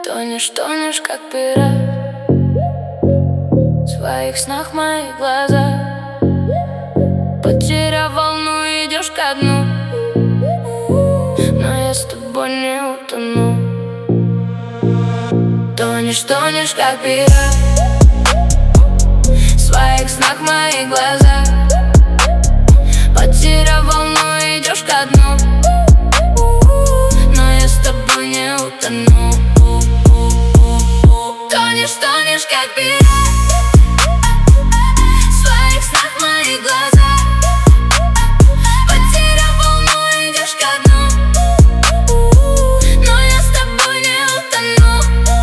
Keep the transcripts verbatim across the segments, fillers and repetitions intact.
Тонешь, тонешь, как пират, в своих снах мои глаза. Потеряв волну, идешь ко дну, но я с тобой не утону. Тонешь, тонешь, как пират, в своих снах мои глаза. Потеряв волну, идешь ко дну, но я с тобой не утону. Тонешь, тонешь, как пират, в своих снах мои глаза. Потеряв волну, идешь ко дну, но я с тобой не утону.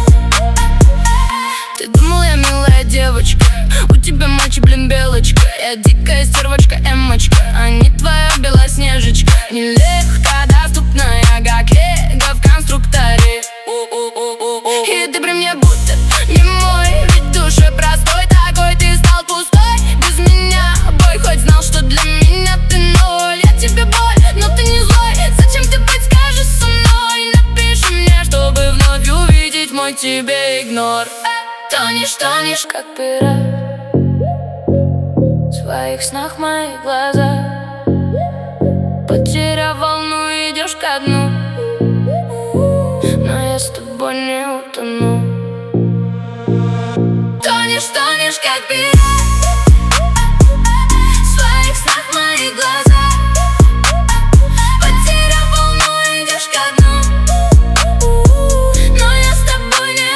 Ты думал, я милая девочка, у тебя мочи, блин, белочка. Я дикая стервочка, эмочка, а не твоя белоснежечка. Нелегко доступная, как лего в конструкторе. И ты при мне будто не мой, ведь душа простой такой. Ты стал пустой без меня, бой, хоть знал, что для меня ты ноль. Я тебе боль, но ты не злой. Зачем ты быть, скажешь, со мной? Напиши мне, чтобы вновь увидеть мой тебе игнор. Тонешь, тонешь, как пират, в своих снах мои глаза. Потеряв волну, идешь ко дну, но я с тобой не утону. Тонешь, тонешь, как пират, в своих снах мои глаза. Потеряв волну, идешь ко дну, но я с тобой не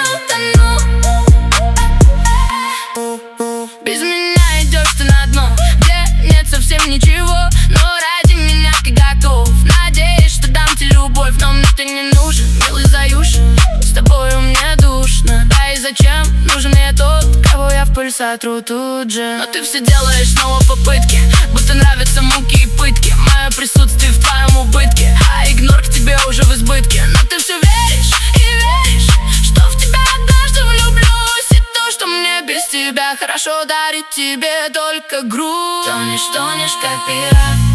утону. Без меня идешь ты на дно, где нет совсем ничего, но ради меня ты готов. Надеюсь, что дам тебе любовь, но мне ты не нужен, милый заюш. С тобою мне душно, да и зачем нужен я тот, кого я в пыль сотру тут же. Но ты все делаешь снова попытки, будто нравятся муки и пытки. Мое присутствие в твоем убытке, а игнор к тебе уже в избытке. Но ты все веришь и веришь, что в тебя однажды влюблюсь, и то, что мне без тебя хорошо, дарит тебе только грусть. Тонешь, тонешь, как пират,